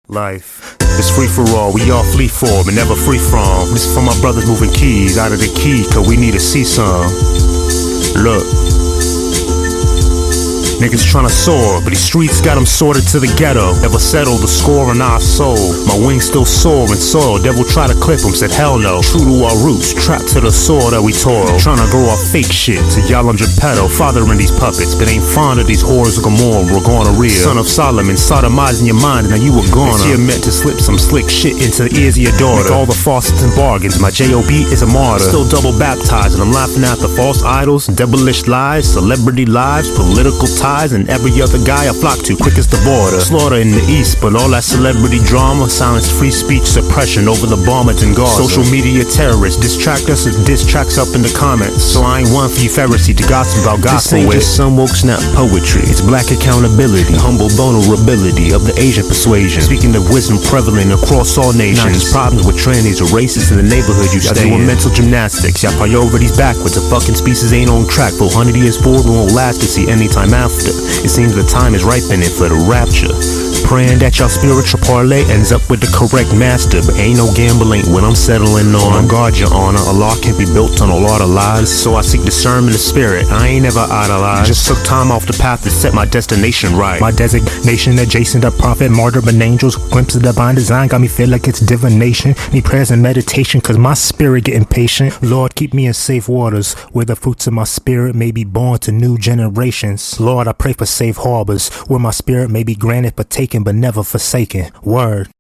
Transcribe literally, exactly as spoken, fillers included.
Life is free for all, we all flee for, but never free from. This is for my brothers moving keys out of the key, cause we need to see some. Look, niggas tryna soar, but these streets got them sorted to the ghetto. Never settle the score in our soul. My wings still soar and soil. Devil try to clip them, said hell no. True to our roots, trapped to the soil that we toil. Tryna grow our fake shit to y'all on Geppetto. Fathering these puppets, but ain't fond of these whores of Gomorrah. We're gonna real. Son of Solomon, sodomizing your mind, and now you were gonna. This here meant to slip some slick shit into the ears of your daughter. Make all the faucets and bargains, my J O B is a martyr. Still double baptized, and I'm laughing at the false idols, devilish lies, celebrity lives, political ties, and every other guy I flock to quick as the border. Slaughter in the east, but all that celebrity drama silenced free speech suppression over the bombers in Gaza. Social media terrorists distract us and diss tracks up in the comments. So I ain't one for you Pharisee to gossip about gospel. This ain't just some woke snap poetry. It's black accountability, humble vulnerability of the Asian persuasion. Speaking of wisdom prevalent across all nations. Not just problems with trannies or racists in the neighborhood you stay in. Y'all doing mental gymnastics, y'all priorities backwards. The fucking species ain't on track. For one hundred years forward, we won't last to see any time after. It seems the time is ripening for the rapture. Praying that y'all spiritual parlay ends up with the correct master. But ain't no gambling when I'm settling on. Guard your honor, a law can't be built on a lot of lies. So I seek discernment of spirit, I ain't never idolized. Just took time off the path to set my destination right. My designation adjacent to prophet, martyr, but angels. Glimpse of divine design got me feel like it's divination. Need prayers and meditation cause my spirit getting patient. Lord, keep me in safe waters where the fruits of my spirit may be born to new generations. Lord, I pray for safe harbors where my spirit may be granted but taken but never forsaken. Word.